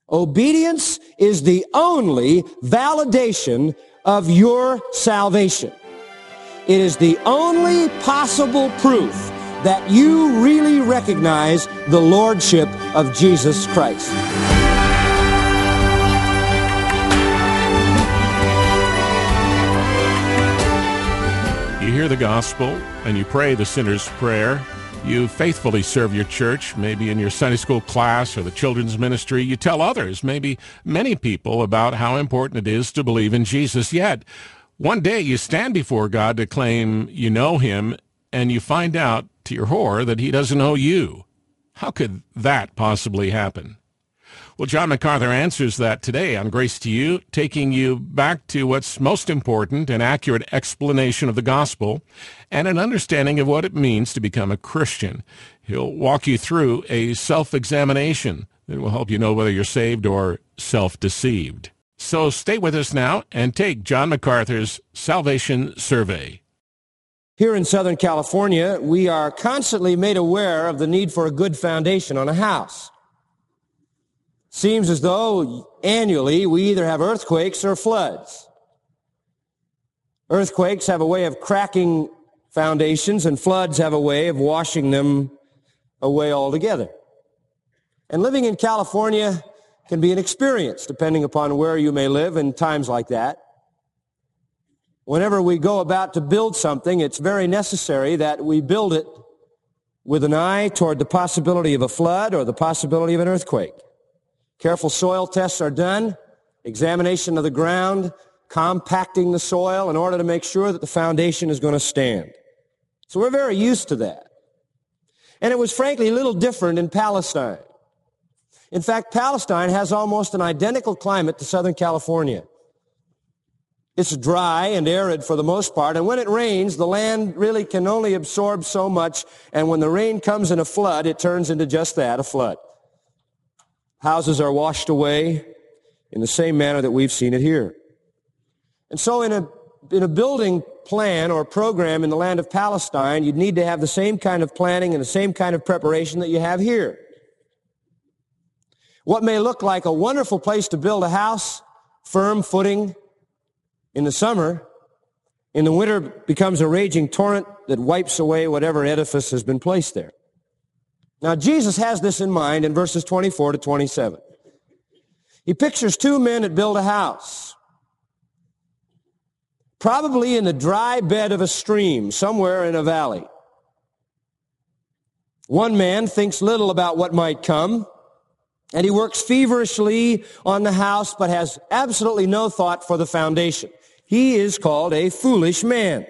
Obedience is the only validation of your salvation. It is the only possible proof that you really recognize the lordship of Jesus Christ. You hear the gospel and you pray the sinner's prayer. You faithfully serve your church, maybe in your Sunday school class or the children's ministry. You tell others, maybe many people, about how important it is to believe in Jesus. Yet, one day you stand before God to claim you know him, and you find out, to your horror, that he doesn't know you. How could that possibly happen? Well, John MacArthur answers that today on Grace to You, taking you back to what's most important, an accurate explanation of the gospel and an understanding of what it means to become a Christian. He'll walk you through a self-examination that will help you know whether you're saved or self-deceived. So stay with us now and take John MacArthur's Salvation Survey. Here in Southern California, we are constantly made aware of the need for a good foundation on a house. Seems as though annually we either have earthquakes or floods. Earthquakes have a way of cracking foundations, and floods have a way of washing them away altogether. And living in California can be an experience, depending upon where you may live in times like that. Whenever we go about to build something, it's very necessary that we build it with an eye toward the possibility of a flood or the possibility of an earthquake. Careful soil tests are done, examination of the ground, compacting the soil in order to make sure that the foundation is going to stand. So we're very used to that. And it was frankly a little different in Palestine. In fact, Palestine has almost an identical climate to Southern California. It's dry and arid for the most part, and when it rains, the land really can only absorb so much, and when the rain comes in a flood, it turns into just that, a flood. Houses are washed away in the same manner that we've seen it here. And so in a building plan or program in the land of Palestine, you'd need to have the same kind of planning and the same kind of preparation that you have here. What may look like a wonderful place to build a house, firm footing in the summer, in the winter becomes a raging torrent that wipes away whatever edifice has been placed there. Now, Jesus has this in mind in verses 24 to 27. He pictures two men that build a house, probably in the dry bed of a stream, somewhere in a valley. One man thinks little about what might come, and he works feverishly on the house, but has absolutely no thought for the foundation. He is called a foolish man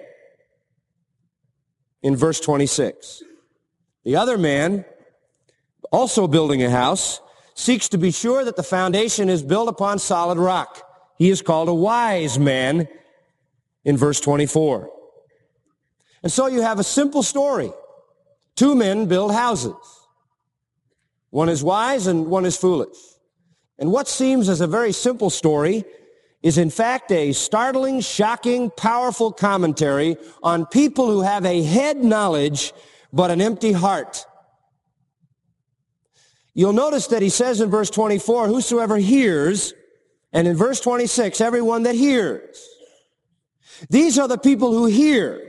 in verse 26. The other man, also building a house, seeks to be sure that the foundation is built upon solid rock. He is called a wise man in verse 24. And so you have a simple story. Two men build houses. One is wise and one is foolish. And what seems as a very simple story is in fact a startling, shocking, powerful commentary on people who have a head knowledge but an empty heart. You'll notice that he says in verse 24, whosoever hears, and in verse 26, everyone that hears. These are the people who hear.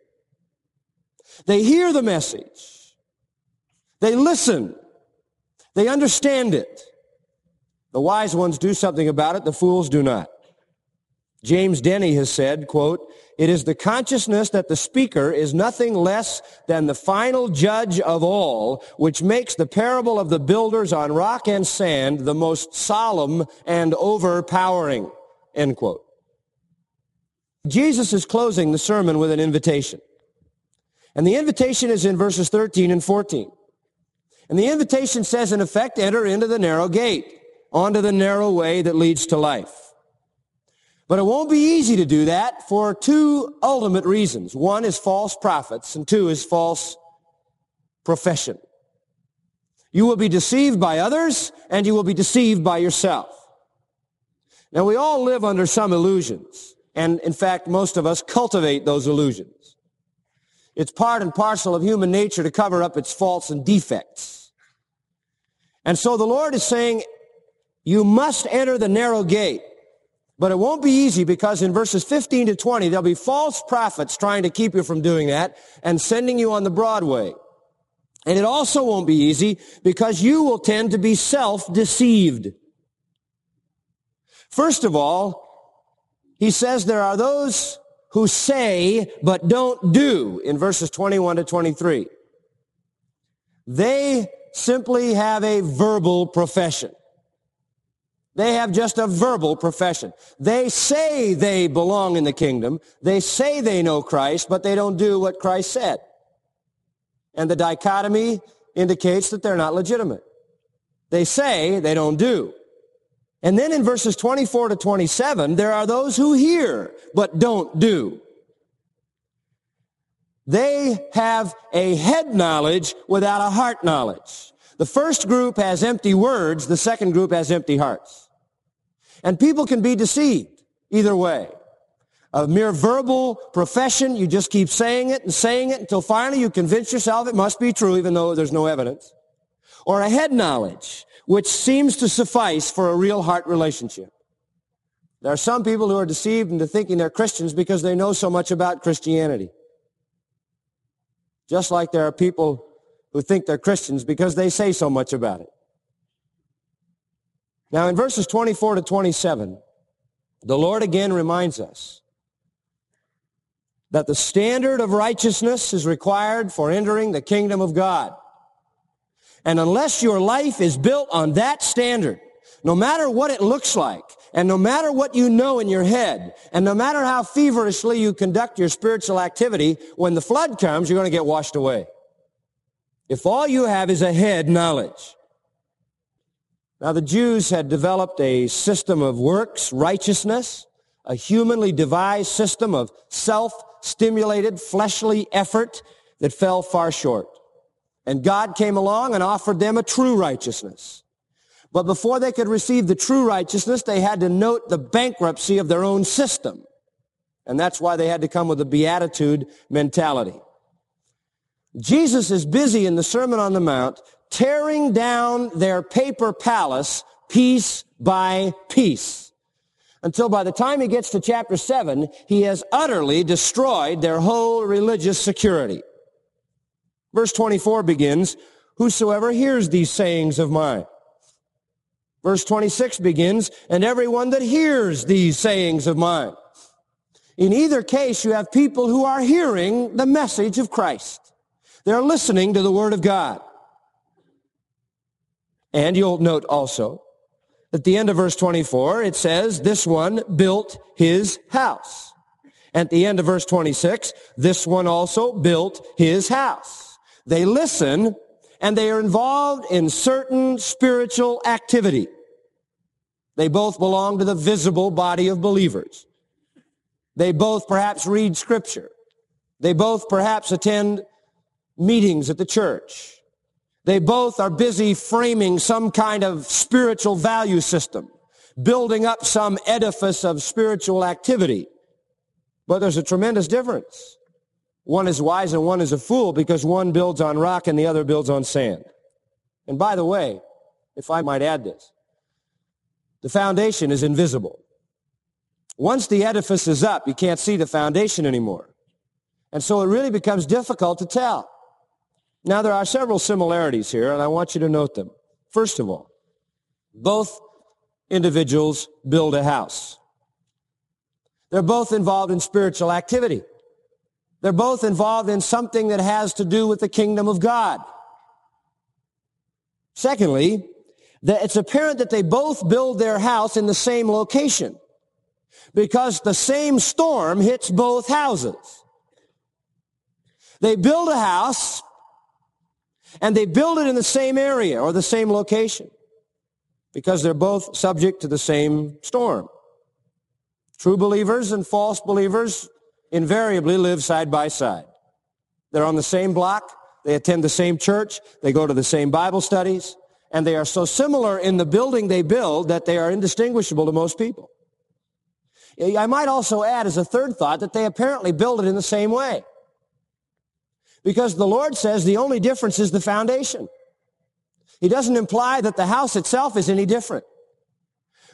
They hear the message. They listen. They understand it. The wise ones do something about it. The fools do not. James Denny has said, quote, "It is the consciousness that the speaker is nothing less than the final judge of all, which makes the parable of the builders on rock and sand the most solemn and overpowering," end quote. Jesus is closing the sermon with an invitation. And the invitation is in verses 13 and 14. And the invitation says, in effect, enter into the narrow gate, onto the narrow way that leads to life. But it won't be easy to do that for two ultimate reasons. One is false prophets, and two is false profession. You will be deceived by others, and you will be deceived by yourself. Now, we all live under some illusions, and in fact, most of us cultivate those illusions. It's part and parcel of human nature to cover up its faults and defects. And so the Lord is saying, You must enter the narrow gate. But it won't be easy because in verses 15 to 20, there'll be false prophets trying to keep you from doing that and sending you on the broad way. And it also won't be easy because you will tend to be self-deceived. First of all, he says there are those who say but don't do in verses 21 to 23. They simply have a verbal profession. They have just a verbal profession. They say they belong in the kingdom. They say they know Christ, but they don't do what Christ said. And the dichotomy indicates that they're not legitimate. They say, they don't do. And then in verses 24 to 27, there are those who hear, but don't do. They have a head knowledge without a heart knowledge. The first group has empty words. The second group has empty hearts. And people can be deceived either way. A mere verbal profession, you just keep saying it until finally you convince yourself it must be true even though there's no evidence. Or a head knowledge, which seems to suffice for a real heart relationship. There are some people who are deceived into thinking they're Christians because they know so much about Christianity. Just like there are people who think they're Christians because they say so much about it. Now, in verses 24 to 27, the Lord again reminds us that the standard of righteousness is required for entering the kingdom of God. And unless your life is built on that standard, no matter what it looks like, and no matter what you know in your head, and no matter how feverishly you conduct your spiritual activity, when the flood comes, you're going to get washed away. If all you have is a head knowledge. Now, the Jews had developed a system of works, righteousness, a humanly devised system of self-stimulated fleshly effort that fell far short. And God came along and offered them a true righteousness. But before they could receive the true righteousness, they had to note the bankruptcy of their own system. And that's why they had to come with a beatitude mentality. Jesus is busy in the Sermon on the Mount tearing down their paper palace piece by piece, until by the time he gets to chapter 7, he has utterly destroyed their whole religious security. Verse 24 begins, "Whosoever hears these sayings of mine." Verse 26 begins, "And everyone that hears these sayings of mine." In either case, you have people who are hearing the message of Christ. They're listening to the Word of God. And you'll note also, at the end of verse 24, it says, "This one built his house." At the end of verse 26, "This one also built his house." They listen, and they are involved in certain spiritual activity. They both belong to the visible body of believers. They both perhaps read Scripture. They both perhaps attend meetings at the church. They both are busy framing some kind of spiritual value system, building up some edifice of spiritual activity. But there's a tremendous difference. One is wise and one is a fool because one builds on rock and the other builds on sand. And by the way, if I might add this, the foundation is invisible. Once the edifice is up, you can't see the foundation anymore. And so it really becomes difficult to tell. Now, there are several similarities here, and I want you to note them. First of all, both individuals build a house. They're both involved in spiritual activity. They're both involved in something that has to do with the kingdom of God. Secondly, it's apparent that they both build their house in the same location because the same storm hits both houses. They build a house, and they build it in the same area or the same location because they're both subject to the same storm. True believers and false believers invariably live side by side. They're on the same block, they attend the same church, they go to the same Bible studies, and they are so similar in the building they build that they are indistinguishable to most people. I might also add as a third thought that they apparently build it in the same way. Because the Lord says the only difference is the foundation. He doesn't imply that the house itself is any different.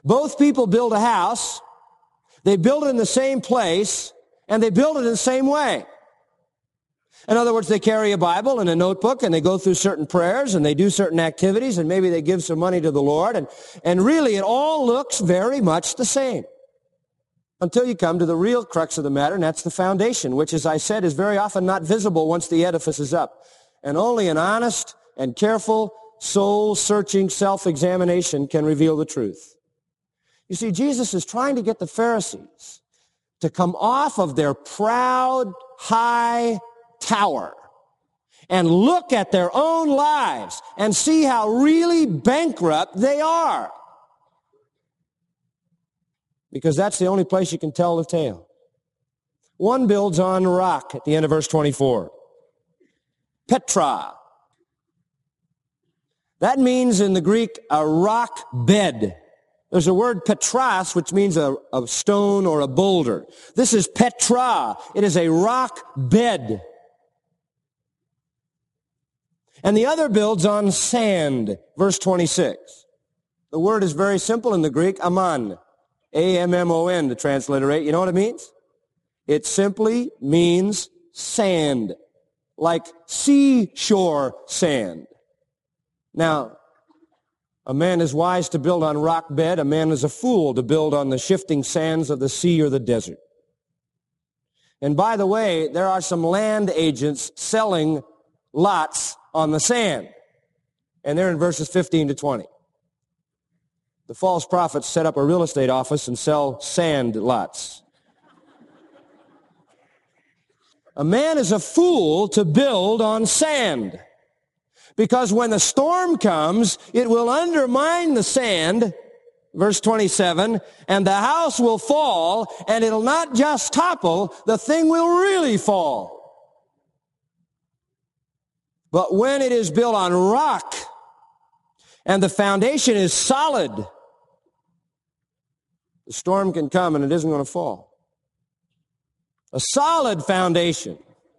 Both people build a house, they build it in the same place, and they build it in the same way. In other words, they carry a Bible and a notebook, and they go through certain prayers, and they do certain activities, and maybe they give some money to the Lord, and really it all looks very much the same. Until you come to the real crux of the matter, and that's the foundation, which, as I said, is very often not visible once the edifice is up. And only an honest and careful, soul-searching self-examination can reveal the truth. You see, Jesus is trying to get the Pharisees to come off of their proud, high tower and look at their own lives and see how really bankrupt they are. Because that's the only place you can tell the tale. One builds on rock at the end of verse 24. Petra. That means in the Greek a rock bed. There's a word petras, which means a stone or a boulder. This is Petra. It is a rock bed. And the other builds on sand, verse 26. The word is very simple in the Greek, ammon. A-M-M-O-N to transliterate. You know what it means? It simply means sand, like seashore sand. Now, a man is wise to build on rock bed. A man is a fool to build on the shifting sands of the sea or the desert. And by the way, there are some land agents selling lots on the sand. And they're in verses 15 to 20. The false prophets set up a real estate office and sell sand lots. A man is a fool to build on sand, because when the storm comes, it will undermine the sand, verse 27, and the house will fall, and it'll not just topple, the thing will really fall. But when it is built on rock, and the foundation is solid, the storm can come and it isn't going to fall. A solid foundation.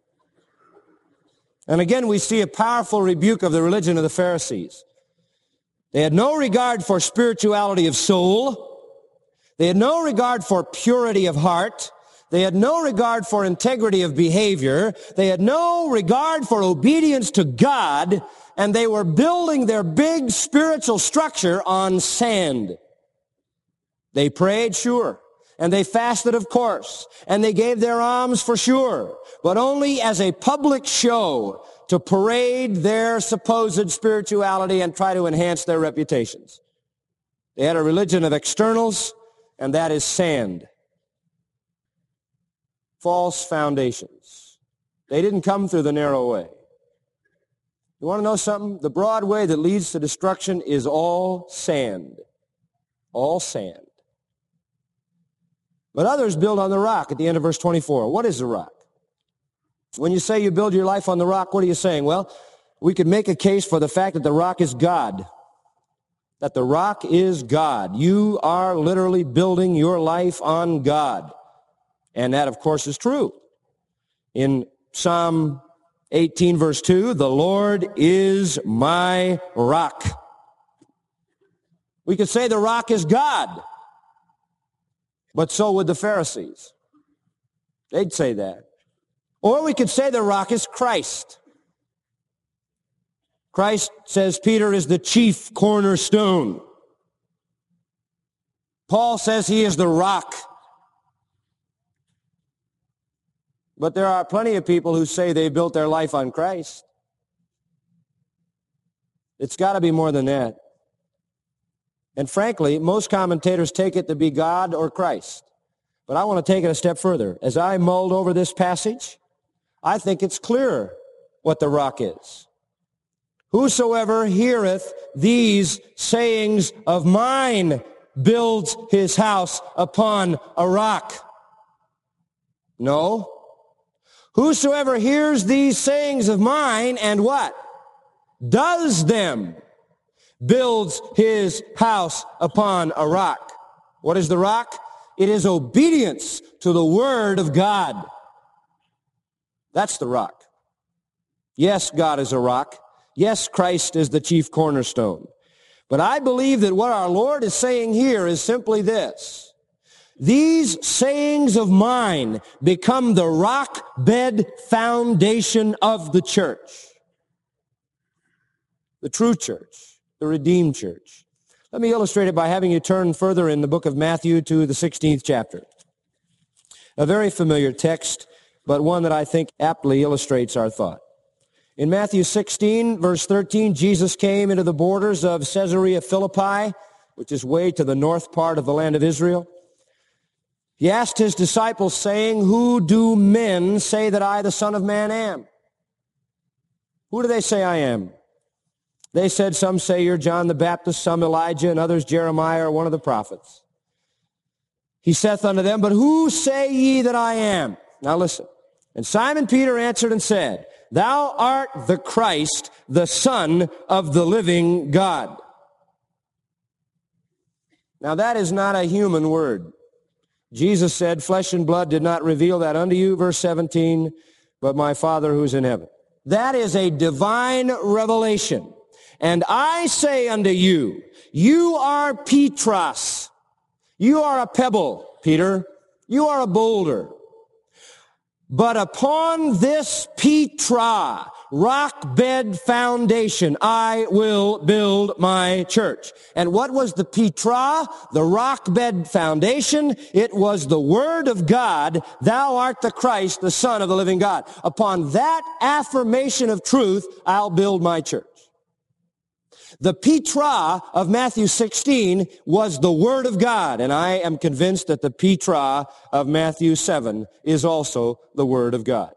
And again, we see a powerful rebuke of the religion of the Pharisees. They had no regard for spirituality of soul. They had no regard for purity of heart. They had no regard for integrity of behavior. They had no regard for obedience to God. And they were building their big spiritual structure on sand. They prayed, sure. And they fasted, of course. And they gave their alms for sure. But only as a public show to parade their supposed spirituality and try to enhance their reputations. They had a religion of externals, and that is sand. False foundations. They didn't come through the narrow way. You want to know something? The broad way that leads to destruction is all sand. All sand. But others build on the rock at the end of verse 24. What is the rock? When you say you build your life on the rock, what are you saying? Well, we could make a case for the fact that the rock is God. That the rock is God. You are literally building your life on God. And that, of course, is true. In Psalm 18, verse 2, the Lord is my rock. We could say the rock is God. But so would the Pharisees. They'd say that. Or we could say the rock is Christ. Christ, says Peter, is the chief cornerstone. Paul says he is the rock. But there are plenty of people who say they built their life on Christ. It's got to be more than that. And frankly, most commentators take it to be God or Christ. But I want to take it a step further. As I mulled over this passage, I think it's clearer what the rock is. Whosoever heareth these sayings of mine builds his house upon a rock. No. Whosoever hears these sayings of mine and what? Does them. Builds his house upon a rock. What is the rock? It is obedience to the Word of God. That's the rock. Yes, God is a rock. Yes, Christ is the chief cornerstone. But I believe that what our Lord is saying here is simply this. These sayings of mine become the rock bed foundation of the church. The true church, the redeemed church. Let me illustrate it by having you turn further in the book of Matthew to the 16th chapter. A very familiar text, but one that I think aptly illustrates our thought. In Matthew 16, verse 13, Jesus came into the borders of Caesarea Philippi, which is way to the north part of the land of Israel. He asked his disciples, saying, "Who do men say that I, the Son of Man, am?" Who do they say I am? They said, "Some say you're John the Baptist, some Elijah, and others Jeremiah or one of the prophets." He saith unto them, "But who say ye that I am?" Now listen. And Simon Peter answered and said, "Thou art the Christ, the Son of the living God." Now that is not a human word. Jesus said, "Flesh and blood did not reveal that unto you," verse 17, "but my Father who's in heaven." That is a divine revelation. And I say unto you, you are Petros. You are a pebble, Peter. You are a boulder. But upon this Petra, rock bed foundation, I will build my church. And what was the Petra, the rock bed foundation? It was the word of God, "Thou art the Christ, the Son of the living God." Upon that affirmation of truth, I'll build my church. The Petra of Matthew 16 was the Word of God, and I am convinced that the Petra of Matthew 7 is also the Word of God.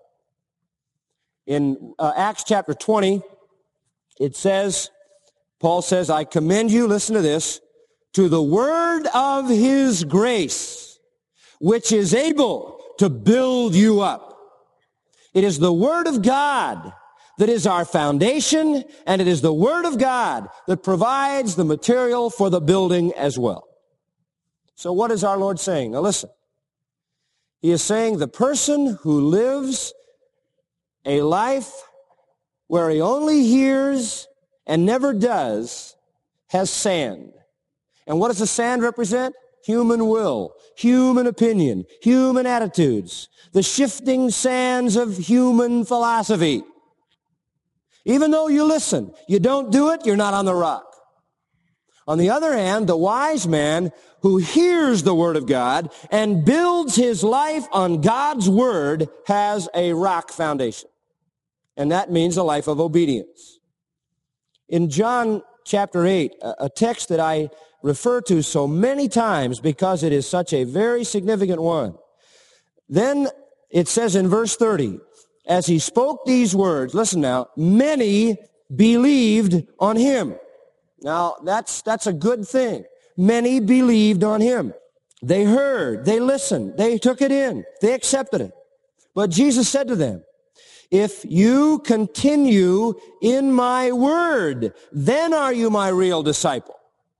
In Acts chapter 20, it says, Paul says, "I commend you," listen to this, "to the word of his grace, which is able to build you up." It is the Word of God that is our foundation, and it is the Word of God that provides the material for the building as well. So what is our Lord saying? Now listen. He is saying the person who lives a life where he only hears and never does has sand. And what does the sand represent? Human will, human opinion, human attitudes, the shifting sands of human philosophy. Even though you listen, you don't do it, you're not on the rock. On the other hand, the wise man who hears the Word of God and builds his life on God's Word has a rock foundation. And that means a life of obedience. In John chapter 8, a text that I refer to so many times because it is such a very significant one, then it says in verse 30, as he spoke these words, listen now, many believed on him. Now, that's a good thing. Many believed on him. They heard, they listened, they took it in, they accepted it. But Jesus said to them, "If you continue in my word, then are you my real disciple."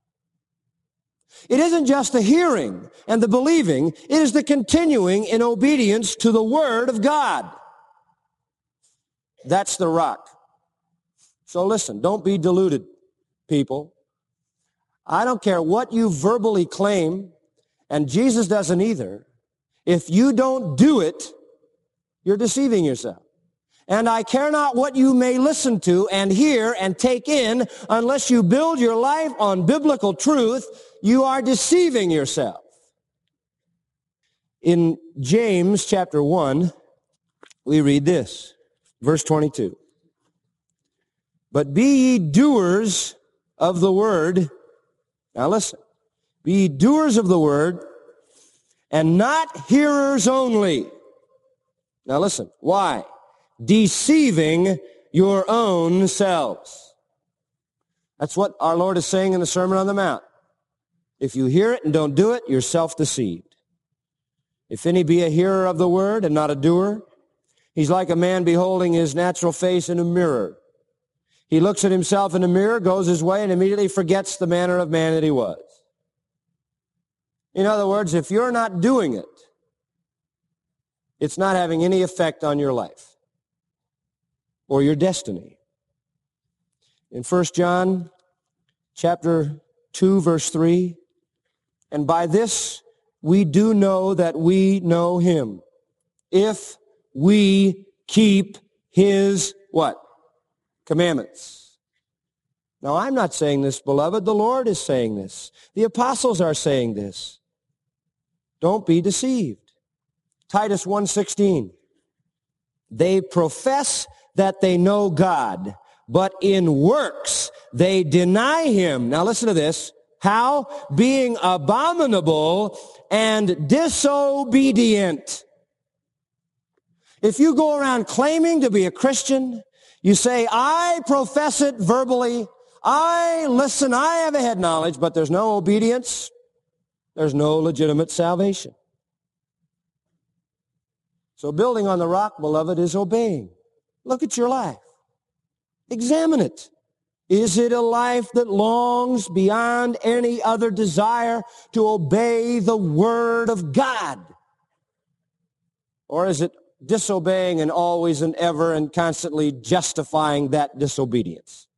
It isn't just the hearing and the believing, it is the continuing in obedience to the Word of God. That's the rock. So listen, don't be deluded, people. I don't care what you verbally claim, and Jesus doesn't either. If you don't do it, you're deceiving yourself. And I care not what you may listen to and hear and take in, unless you build your life on biblical truth, you are deceiving yourself. In James chapter 1, we read this, verse 22. "But be ye doers of the word," now listen, "be ye doers of the word, and not hearers only." Now listen, why? "Deceiving your own selves." That's what our Lord is saying in the Sermon on the Mount. If you hear it and don't do it, you're self-deceived. "If any be a hearer of the word and not a doer, he's like a man beholding his natural face in a mirror. He looks at himself in the mirror, goes his way, and immediately forgets the manner of man that he was." In other words, if you're not doing it, it's not having any effect on your life or your destiny. In 1 John chapter 2, verse 3. And by this we do know that we know him, if we keep his what? Commandments. Now, I'm not saying this, beloved. The Lord is saying this. The apostles are saying this. Don't be deceived. Titus 1:16. They profess that they know God, but in works they deny him. Now listen to this. How? Being abominable and disobedient. If you go around claiming to be a Christian, you say, I profess it verbally, I listen, I have a head knowledge, but there's no obedience, there's no legitimate salvation. So building on the rock, beloved, is obeying. Look at your life. Examine it. Is it a life that longs beyond any other desire to obey the Word of God? Or is it disobeying and always and ever and constantly justifying that disobedience?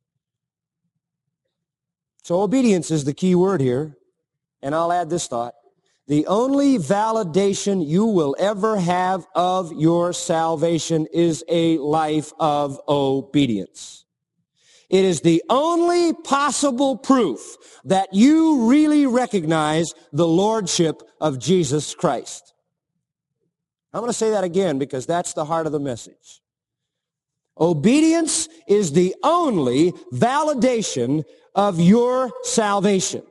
So obedience is the key word here. And I'll add this thought. The only validation you will ever have of your salvation is a life of obedience. It is the only possible proof that you really recognize the lordship of Jesus Christ. I'm going to say that again because that's the heart of the message. Obedience is the only validation of your salvation.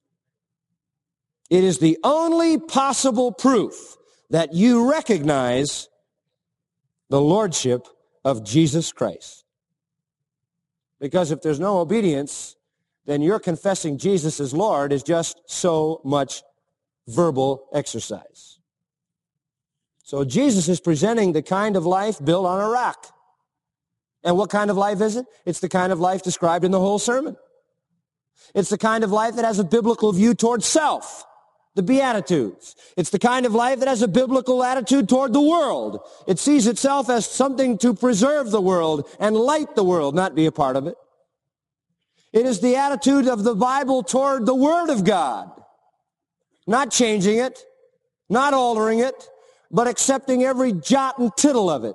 It is the only possible proof that you recognize the lordship of Jesus Christ. Because if there's no obedience, then your confessing Jesus as Lord is just so much verbal exercise. So Jesus is presenting the kind of life built on a rock. And what kind of life is it? It's the kind of life described in the whole sermon. It's the kind of life that has a biblical view toward self, the Beatitudes. It's the kind of life that has a biblical attitude toward the world. It sees itself as something to preserve the world and light the world, not be a part of it. It is the attitude of the Bible toward the Word of God, not changing it, not altering it, but accepting every jot and tittle of it.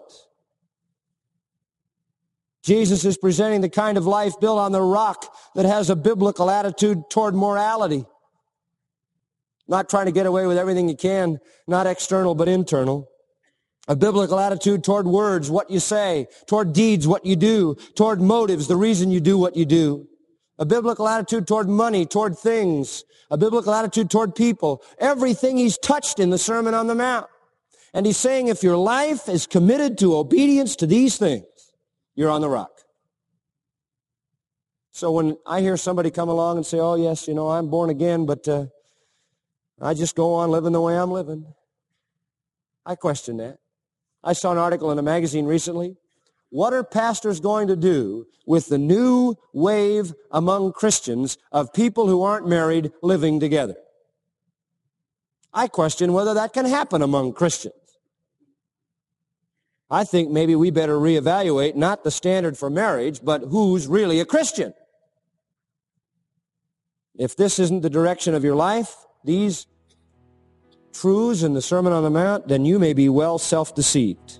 Jesus is presenting the kind of life built on the rock that has a biblical attitude toward morality. Not trying to get away with everything you can, not external but internal. A biblical attitude toward words, what you say, toward deeds, what you do, toward motives, the reason you do what you do. A biblical attitude toward money, toward things. A biblical attitude toward people. Everything he's touched in the Sermon on the Mount. And he's saying if your life is committed to obedience to these things, you're on the rock. So when I hear somebody come along and say, oh yes, I'm born again, but I just go on living the way I'm living, I question that. I saw an article in a magazine recently. What are pastors going to do with the new wave among Christians of people who aren't married living together? I question whether that can happen among Christians. I think maybe we better reevaluate not the standard for marriage, but who's really a Christian. If this isn't the direction of your life, these truths in the Sermon on the Mount, then you may be well self-deceived.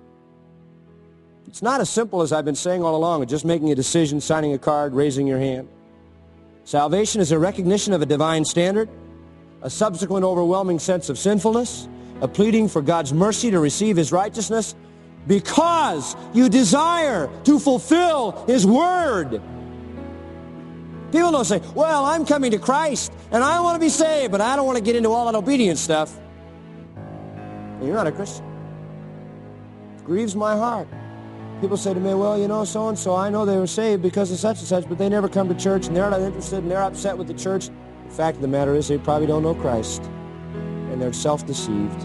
It's not as simple as I've been saying all along, just making a decision, signing a card, raising your hand. Salvation is a recognition of a divine standard, a subsequent overwhelming sense of sinfulness, a pleading for God's mercy to receive His righteousness, because you desire to fulfill His Word. People don't say, well, I'm coming to Christ, and I want to be saved, but I don't want to get into all that obedience stuff. And you're not a Christian. It grieves my heart. People say to me, well, so-and-so, I know they were saved because of such and such, but they never come to church, and they're not interested, and they're upset with the church. The fact of the matter is they probably don't know Christ, and they're self-deceived.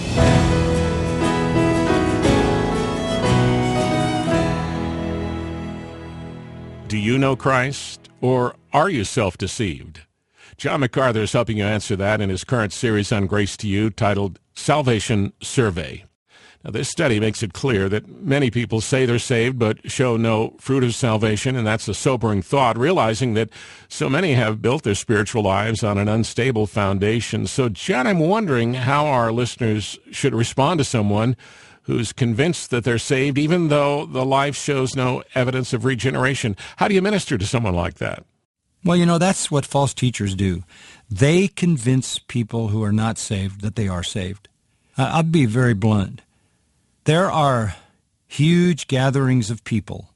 Do you know Christ, or are you self-deceived? John MacArthur is helping you answer that in his current series on Grace to You, titled Salvation Survey. Now, this study makes it clear that many people say they're saved but show no fruit of salvation, and that's a sobering thought, realizing that so many have built their spiritual lives on an unstable foundation. So, John, I'm wondering how our listeners should respond to someone who's convinced that they're saved, even though the life shows no evidence of regeneration. How do you minister to someone like that? Well, that's what false teachers do. They convince people who are not saved that they are saved. I'll be very blunt. There are huge gatherings of people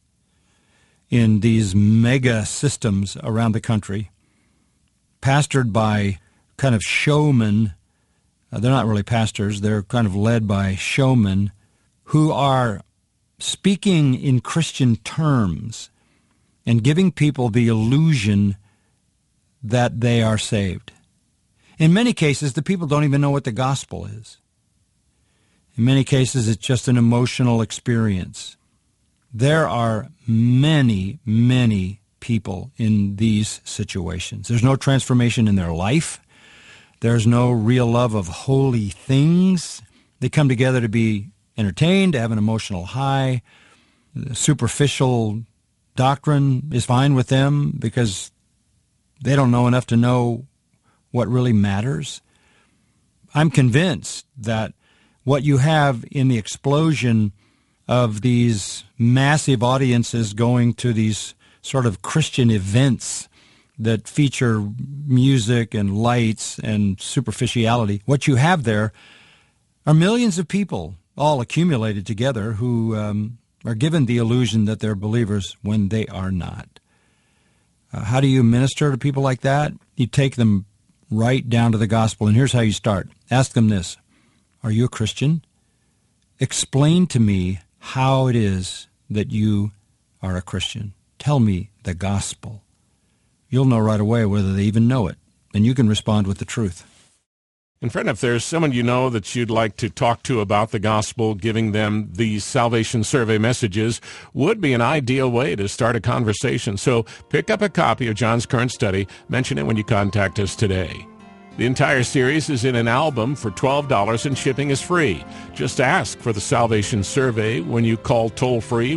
in these mega systems around the country, pastored by kind of showmen. They're not really pastors. They're kind of led by showmen who are speaking in Christian terms and giving people the illusion that they are saved. In many cases, the people don't even know what the gospel is. In many cases, it's just an emotional experience. There are many, many people in these situations. There's no transformation in their life. There's no real love of holy things. They come together to be entertained, to have an emotional high. The superficial doctrine is fine with them because they don't know enough to know what really matters. I'm convinced that what you have in the explosion of these massive audiences going to these sort of Christian events that feature music and lights and superficiality, what you have there are millions of people all accumulated together who are given the illusion that they're believers when they are not. How do you minister to people like that? You take them right down to the gospel, and here's how you start. Ask them this: are you a Christian? Explain to me how it is that you are a Christian. Tell me the gospel. You'll know right away whether they even know it, and you can respond with the truth. And friend, if there's someone you know that you'd like to talk to about the gospel, giving them these Salvation Survey messages would be an ideal way to start a conversation. So pick up a copy of John's current study. Mention it when you contact us today. The entire series is in an album for $12 and shipping is free. Just ask for the Salvation Survey when you call toll-free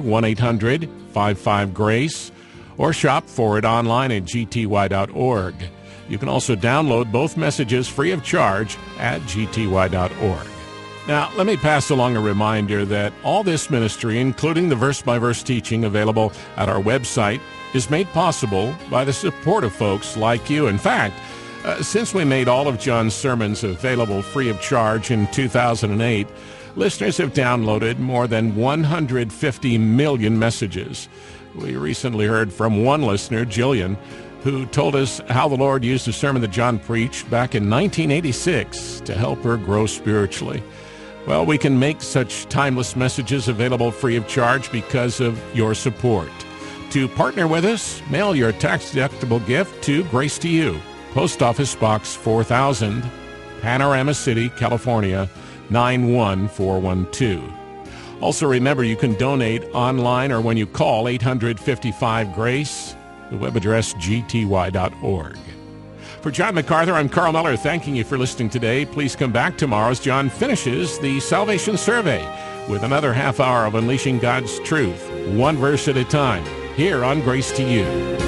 1-800-55-GRACE or shop for it online at gty.org. You can also download both messages free of charge at gty.org. Now, let me pass along a reminder that all this ministry, including the verse-by-verse teaching available at our website, is made possible by the support of folks like you. In fact, since we made all of John's sermons available free of charge in 2008, listeners have downloaded more than 150 million messages. We recently heard from one listener, Jillian, who told us how the Lord used a sermon that John preached back in 1986 to help her grow spiritually. Well, we can make such timeless messages available free of charge because of your support. To partner with us, mail your tax-deductible gift to Grace to You, Post Office Box 4000, Panorama City, California, 91412. Also remember, you can donate online or when you call 855-GRACE, the web address gty.org. For John MacArthur, I'm Carl Miller, thanking you for listening today. Please come back tomorrow as John finishes the Salvation Survey with another half hour of unleashing God's truth, one verse at a time, here on Grace to You.